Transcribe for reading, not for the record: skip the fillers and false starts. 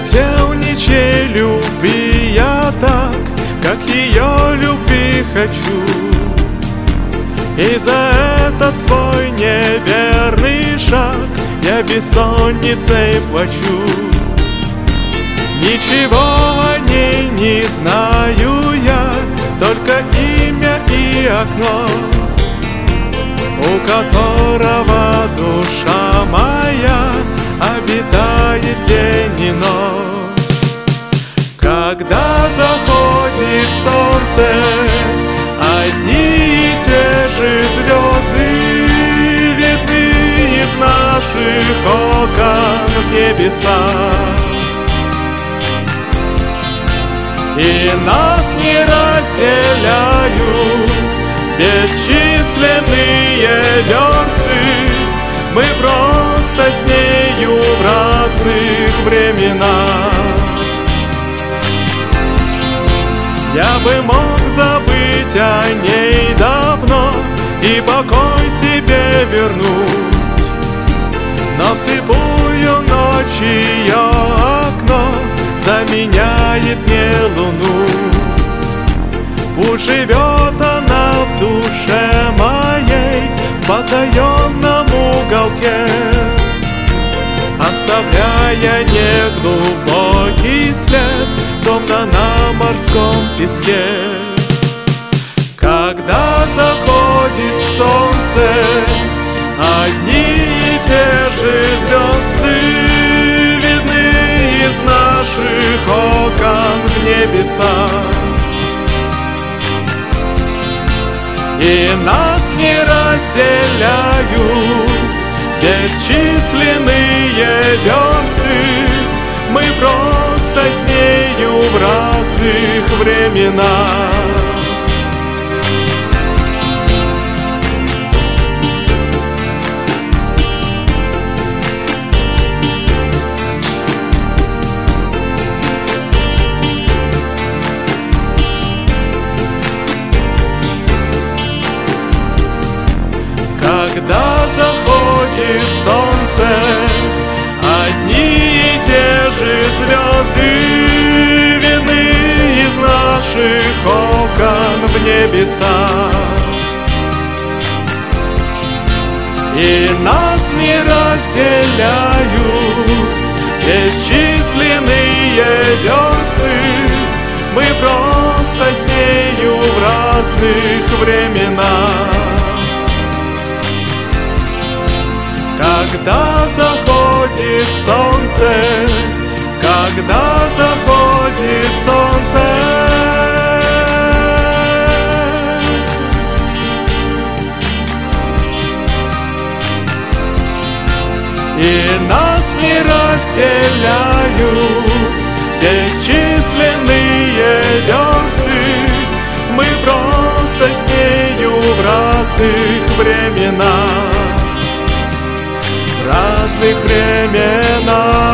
хотел ничьей любви я так, как ее любви хочу. И за этот свой неверный шаг я бессонницей плачу. Ничего о ней не знаю я, только имя и окно, у которого душа моя обитает день и ночь. Когда заходит солнце, одни и те же звезды видны из наших окон в небесах. И нас не разделяют бесчисленные версты, мы просто с нею в разных временах. Я бы мог забыть о ней давно и покой себе вернуть, но вслепую ночь ее окно заменяет мне луну. Пусть живет она в душе моей в потаенном уголке, оставляя неглубокий след, словно на морском песке. Когда заходит солнце, одни и те же звезды видны из наших окон в небесах. И нас не разделяют бесчисленные версты, мы просто с нею в разных временах. Когда заходит солнце, одни и те же звезды видны из наших окон в небесах. И нас не разделяют бесчисленные версты, мы просто с нею в разных временах. Когда заходит солнце, когда заходит солнце, и нас не разделяют бесчисленные версты, мы просто с нею в разных временах. В разных временах.